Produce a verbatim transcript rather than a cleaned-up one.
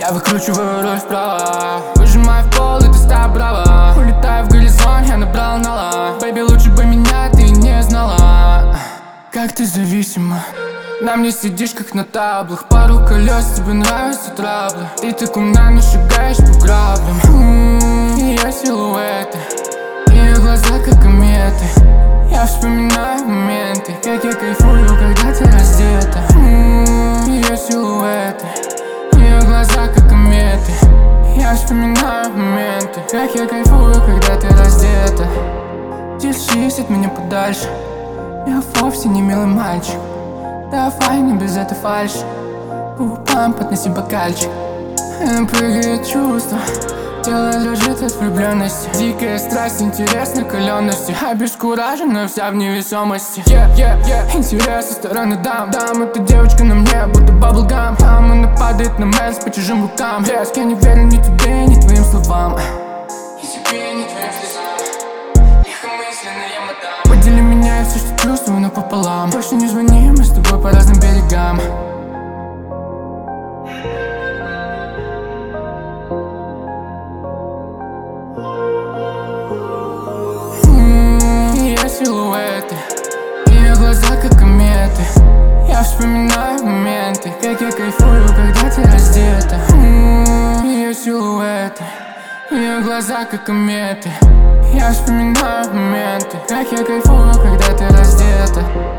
Я выкручиваю руль вправо, выжимаю в пол, и ты ста браво. Улетаю в горизонт, я набрал нала. Бэйби, лучше бы меня ты не знала. Как ты зависима, на мне сидишь как на таблах. Пару колес, тебе нравятся траблы. Ты так умна, но шагаешь по граблям. М-м, ее силуэты, ее глаза как кометы. Я вспоминаю моменты, как я кайфую, когда ты раздета. М-м, ее силуэты, ее глаза как кометы. Я вспоминаю моменты, как я кайфую, когда ты раздета. Держись от меня подальше, я вовсе не милый мальчик. Давай не без этой фальши, губам подноси бокальчик. Прыгает чувство, тело дрожит от влюбленности. Дикая страсть, интерес накаленности. Обескуражена вся в невесомости. yeah, yeah, yeah. Интерес со стороны дам, дам. Эта девочка на мне, будто баблгам. Там она падает на мэнс по чужим рукам. Резк, я не верю ни тебе, ни твоим словам. Ни тебе, ни твоим слезам. Легкомысленная мадам. Подели меня и все, что чувствую, напополам. Больше не звони, мы с тобой по разным берегам. Силуэты, ее глаза как кометы. Я вспоминаю моменты, как я кайфую, когда ты раздета. М-м, ее силуэты, ее глаза как кометы. Я вспоминаю моменты, как я кайфую, когда ты раздета.